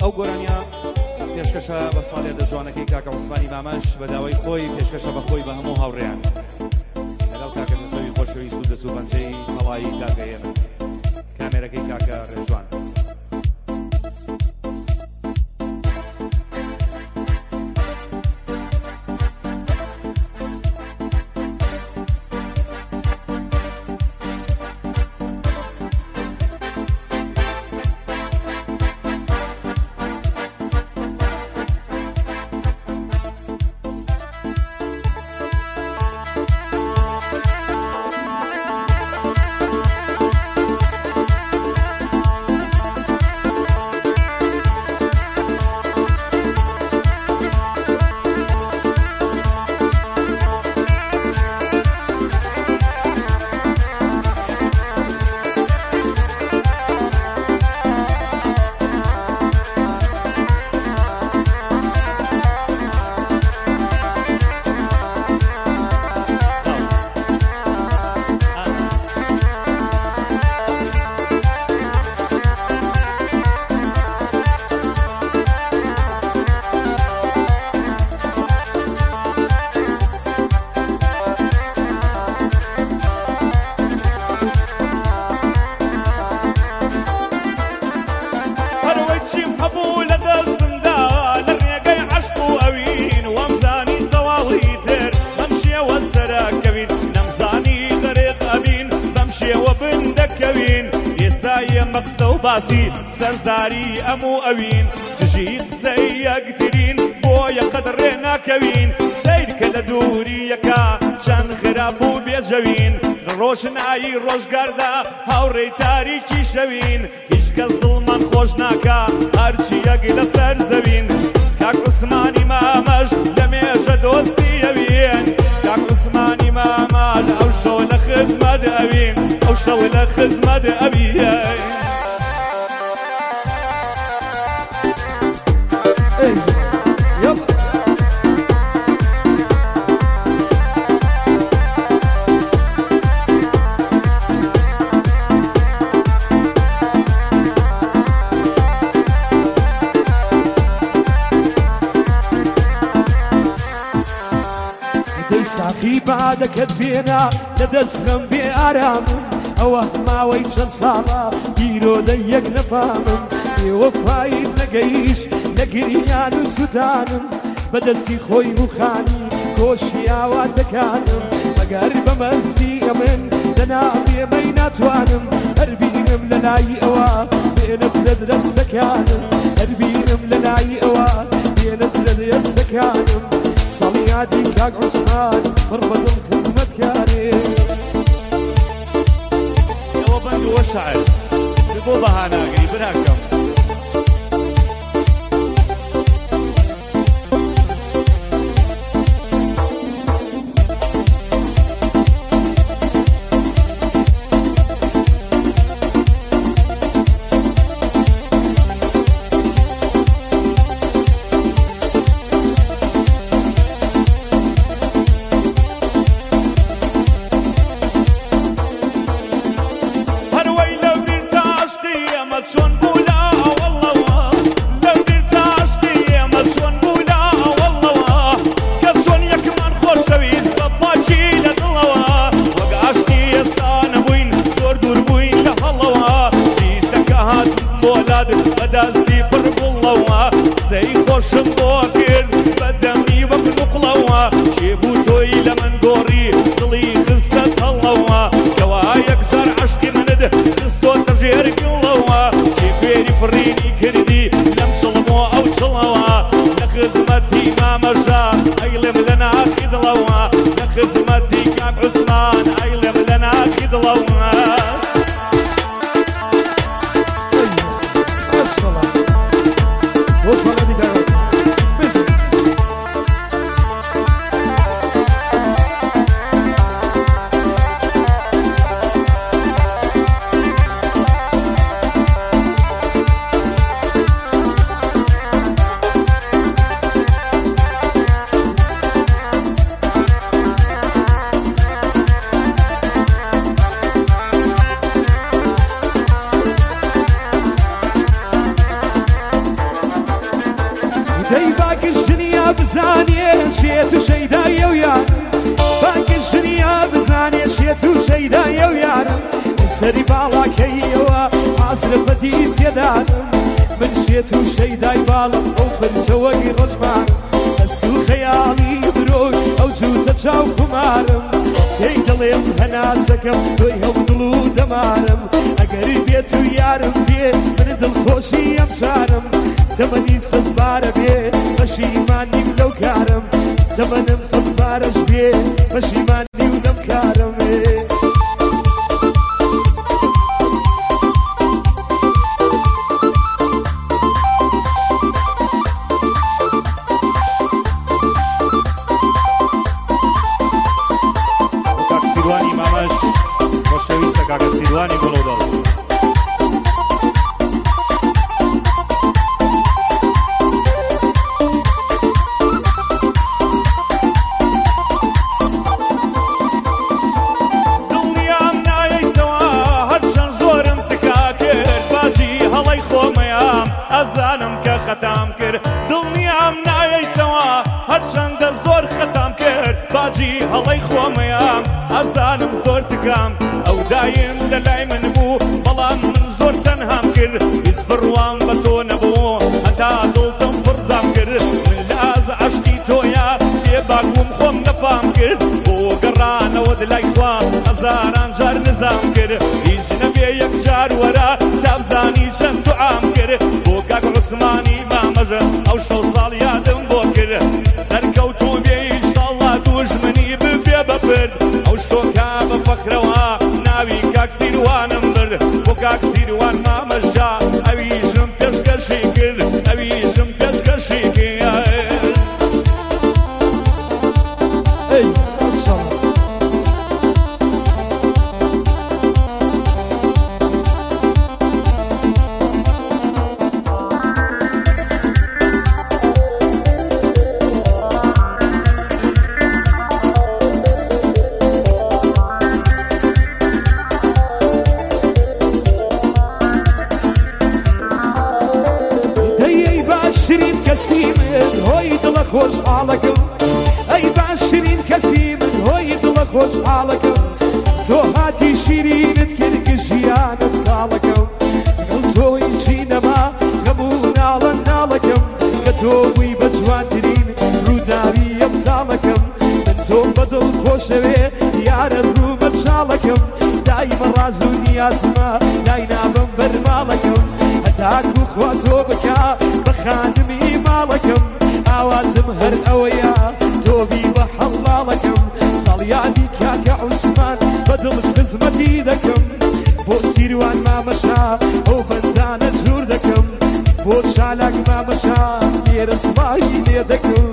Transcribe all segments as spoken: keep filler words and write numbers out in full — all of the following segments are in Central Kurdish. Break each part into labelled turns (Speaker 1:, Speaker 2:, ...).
Speaker 1: ئەو گۆرانیا پێشکەشە بە ساڵێ دەجوانەکەی کاکە عوسمانی مامەش بە داوای خۆی پێشکەشە بە خۆی بە هەموو هاوڕێیان لەگەڵ کاکە نوێژەوی خۆشەویست و دەسوو بەنجەی هەڵایی کاکە ئێمە کامێرەکەی کاکە ڕێژوان باسی سەرزاری ئەموو ئەوین دژی قسەی یەکترین بۆیە قەدڕێ ناکەوین سەیرکە لە دووریەکە چەند خراپ و بێجەوین ڕۆشنایی ڕۆژگاردا هاوڕێی تاریکی شەوین هیچ کەس دڵمان خۆش ناکە هەرچی یەک لەسەر زەوین کاک عوسمانی مامەش لە مێژە دۆستی ئەوین کاک عوسمانی مامەش ئەو شەو لە خزمەت ئەوین ئەو شەو لە خزمەت ئەوین
Speaker 2: بعدەکەت بێنا لە دەستخەم بێ ئارامم ئەوە ماوەی چەند ساڵە دیرۆدە یەک نەفامم بێوەفایت نەگەیشت لە گریان و سوتانم بەدەستی خۆی بوخانی کۆشی ئاواتەکانم مەگەر بەمەستی ئەمن لەنابێمەی ناتوانم هەربینم لە لای ئەوە بێنت لە دەستەکانم هەربینم لە لای ئەوە بێنت لە دەستەکانم سەڵیاتی کاک عوسمان بڕبەدڵ خزمەتکارێ
Speaker 1: ئەوە بەند وە شەعر بۆ بەهاناگەی براکەم
Speaker 2: بەدەستی پڕبوڵەوە سەی خۆشم بۆ کرد بەدەمی وەک نوقڵەوە چێبوو تۆی لە من گۆڕی دڵی خستە تەڵەوە کەوا یەکجار عەشقی منت خستۆتە ژێر گوڵەوە چی فێری فڕینی کردی لەم چڵمۆ ئەو چڵەوە لە خزمەتی مامەژە ئەیڵێم لە ناخی دڵەوە لە خزمەتی کاک عوسمان ئەیڵێم لە ناخی دڵەوە بزانێ شێت و شەیدایە و یارم باگشتنیا بزانێ شێت و شەیدایە و یارم سەری باڵاکەیەوە حاسرەفەتی سێدانم من شێت و شەیدای باڵم ئەو پرچەوەی ڕۆژمانم هەست و خەیاڵی مرۆی ئەو جووتە چاو کومارم پێی دەڵێم هەناسەکەم تۆی هەڵدڵ و دەمارم ئەگەری بێت و یارم بێ من دڵخۆشی ئەم شارم تەمەنی سەد بارە بێ پەشیمانیم لەو کارم تەمەنم سەد بارەش بێ پەشیمانی و لەم کارم
Speaker 1: سیروانی مامەش خۆشەویستە کاکە سیروانی گوڵەودەڵ دڵنیام نایەیتەوە هەرچەند زۆرم تکا کرد باجی هەڵەی خۆمەیام ئەزانم کە خەتام کرد دڵنیام نایەیتەوە هەرچەندە زۆر خەتام کرد باجی هەڵەی خۆمەیام ئەزانم زۆر تکام ئەو دایم لە لای من بوو بەڵام من زۆر تەنهام کرد هیچ بڕوام بە تۆ نەبوو هەتا دڵتم پڕزام کرد من لاز عەشقی تۆیە بێباکوم خۆم نەفام کرد بۆ گەڕانەوە لای خوا هەزاران جار نزام کرد هیچ نەبێ یەک جار وەرە تا بزانی چەند دوعام کرد بۆ کاک عوسمانی مامەژە ئەو شەو ساڵ یادم بۆ کرد سەرکەوتوو بێ ئینشاڵڵا دوژمنی ببێ بەبرد ئەو شۆکا بە فەقرەوە ناوی کاک سیروانم برد بۆ کاک سیروان مامەژە ئەویشم پێشکەشی کرد ئەویشم پێشکەشی کرد خۆشحاڵەکەم ئەی باشترین کەسی من هۆی دڵە خۆشحاڵەکەم تۆ هاتی شیرینت کرد کە ژیانم ساڵەکەم لەگەڵ تۆی چی نەما هەموو ناڵە ناڵەکەم کە تۆ بووی بە جوانترین ڕووداوی ئەم ساڵەکەم من تۆم بەدڵ خۆشەوێ یارە ڕوومە چاڵەکەم دایمە ڕاز و نیازمە لای نابم بەرماڵەکەم هەتاکو خوا تۆ بکا بە خانمی ماڵەکەم ئاوازم هەر ئەوەیە تۆبی بە حەڵاڵەکەم ساڵیادی کاکە عوسمان بەدڵ خزمەتی دەکەم بۆ سیروان مامەشا ئەو بەندانە جوور دەکەم بۆ چالاک مامەشا لێرە سوپایی لێ دەکەم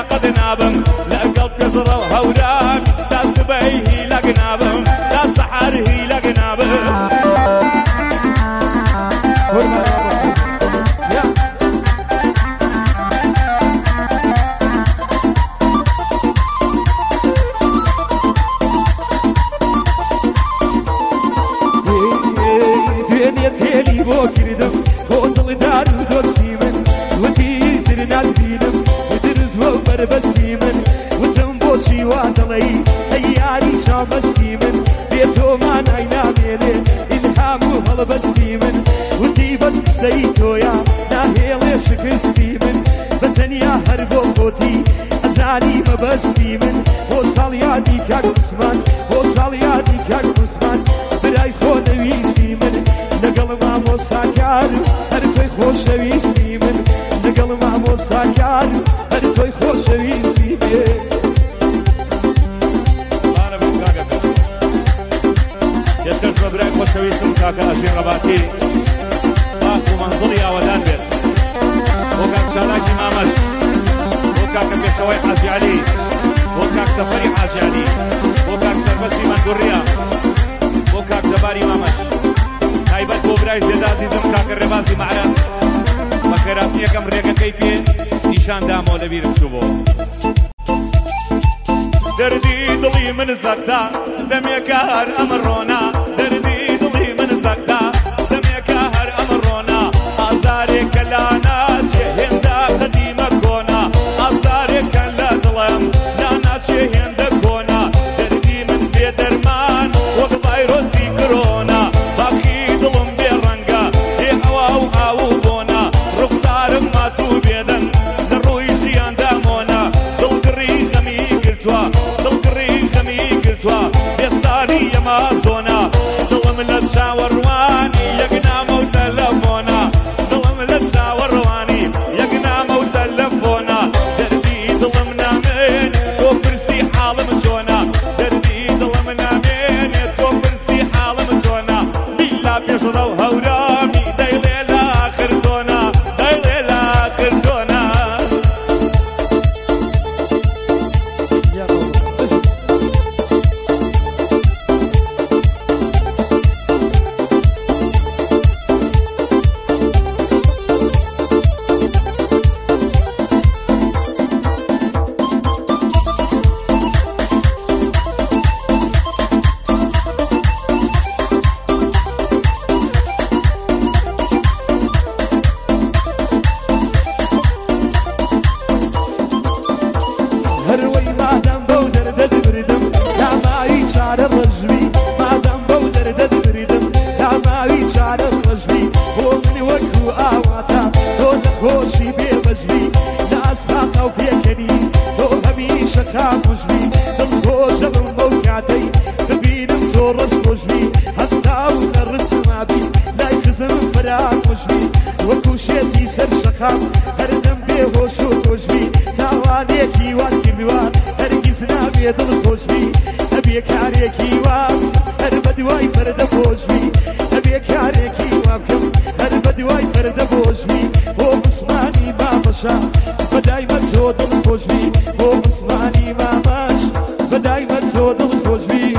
Speaker 1: نابم لا قلب يزرع هودان لا سبيه لا جنابم لا سحر جنابه
Speaker 2: تێلی بۆ کردم خۆ دڵدار و دۆستی من وتی تر ناتبینم وترز بۆ بەربەستی من وتم بۆچی وا دەڵێی ئەی یاری شامەستی من بێ تۆمان ئای نامێنێ ئیلهام و هەڵبەستی من وتی بەس قسەی تۆیە ناهێڵێ شکستی من بەتەنیا هەر بۆ خۆتی ئەزانی مەبەستی من بۆ ساڵ یادی کاک عوسمان بۆ ساڵ یادی کاک عوسمان برای خۆ نەویستی من لەگەڵ مامۆستاکار هەر تۆی خۆشەویستی من لەگەڵ مامۆستاکار هەر تۆی خۆشەویستی بێ
Speaker 1: یەکەش بە برای خۆشەویستم کاکە ئەژین ڕەباتی پاک و مەنزڵی ئاوەدان بێت بۆ کاک چالاکی مامەد بۆ کاکە پێشەوەی حاجی عەلی بۆ کاک سەفەری حاجی عەلی بۆ کاک سەربەسی مەنگوڕیە بۆ کاک جەباری مامەد تایبەت بۆ برای زێدە عەزیزم کاکە ڕێبازی مەعرەز بە خێراتیەکەم ڕێگەکەی پێ نیشان دامەوە لەبیرم چوو بۆ دەردی دڵی من زەقدا دەمێکە هەر ئەمڕۆنا دەردی دڵی من زەقدا دەمێکە هەر ئەمڕۆنا ئازارێکە لا ناچێ هێندە قەدیمە کۆنا ئازارێکە لە دڵم لا ناچێ هێندە کۆنا دەردی من بێ دەرمان وەک ڤایرۆسی کۆرۆنا باقی دڵم بێ ڕەنگە بێ ئەوا و ئاو و بۆنا ڕوخسارم ماتوو بێدەن لە ڕووی ژیاندا مۆنا دڵگڕی غەمی گرتووە دڵگڕی غەمی گرتووە بێستانی ئەمە زۆنا دڵم لە چاوەڕوانی یەک نامە و تەلەفۆنا دڵم لە چاوەڕوانی یەک نامە و تەلەفۆنا دەردی دڵم نامێن تۆ پرسی حاڵم چۆنا دەردی دڵم نامێنێت تۆ پرسی حاڵم چۆنا بیلا پێشڕە و هەورامی دەیڵێ لە ئاخر تۆنا دەیڵێ لە ئاخر تۆنا
Speaker 2: هەروەی مادەم بەو دەردە دبردم تاماوی چارە ڕەژوی مادەم بەو دەردە دبردم تاماوی چارە ڕەژوی بۆ من وەکو ئاواتە تۆ نەخۆشی بێبەژوی لە ئەسپاقە و پێکەنی تۆ هەمیشە خاکوژوی دڵخۆشە بم بەو کاتەی ببینم تۆ ڕەش خۆشوی هەستا و نەڕسمابی لای خزمم فراخۆشوی وەکو شێتی سەر شەقام هەردەم بێهۆش و خۆشوی تاوانێکی وان کردووە هەرگیز نابێ دڵخۆشوی هەبێ کارێکی وام هەر بە دوای پەردە خۆشوی هەبێ کارێکی وا بکەم هەر بە دوای پەردە خۆشوی بۆ مسمانی مامەشە بەدایمە تۆ دڵخۆشوی بۆ مسمانی مامەش بەدایمە تۆ دڵخۆشوی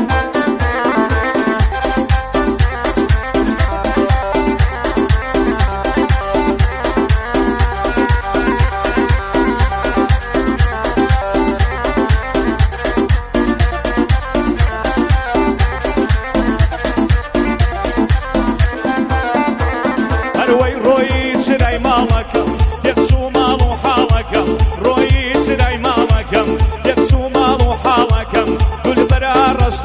Speaker 1: هەروەی ڕۆیی چرای ماڵەکەم تێکچوو ماڵ و حاڵەکەم ڕۆیی چرای ماڵەکەم تێکچوو ماڵ و حاڵەکەم گولبەرە ڕەش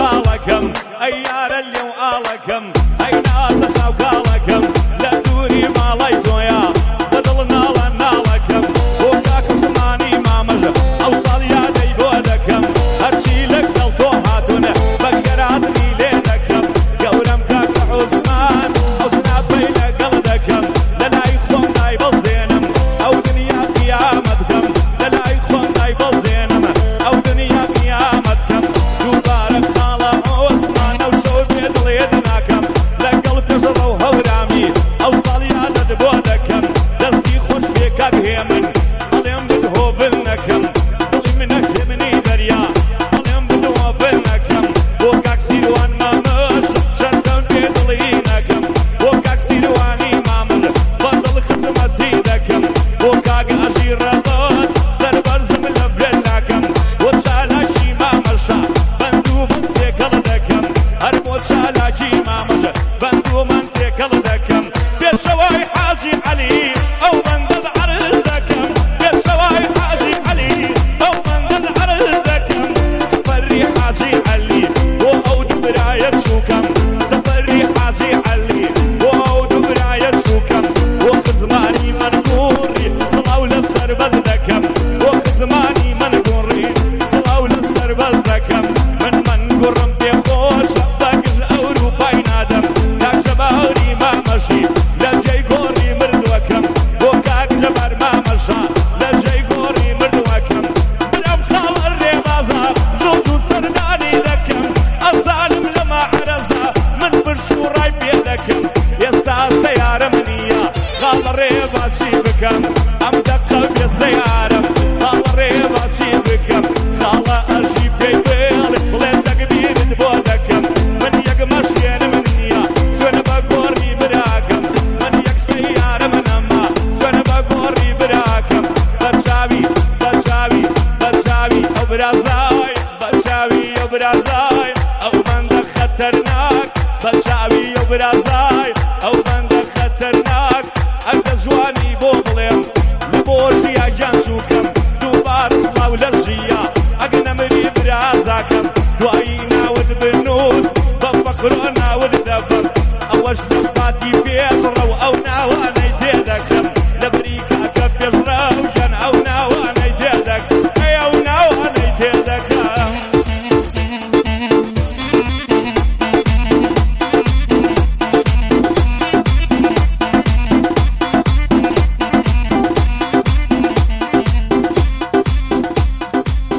Speaker 1: برازای ئەو بەندە خەتەرناک بە چاوی و برازای ئەو بەندە خەتەرناک ئەگە جوانی بۆ بڵێم لە بۆ ژیاگیان چووکەم دووبار سڵاو لە ژیا ئەگە نەمری برازاکەم دوایی ناوت بنووس بە فەقرۆ ناوت دەبم ئەوەش دەفاتی پێشڕە و ئەو ناوانەی تێدەکەم لە بریکە کە پێشڕە و ژەن ئەو ناوانەی تێدەکەم ئەی ئەو ناوانەی تێدەکەم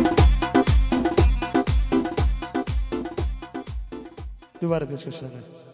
Speaker 2: دوباره پیشکش دارم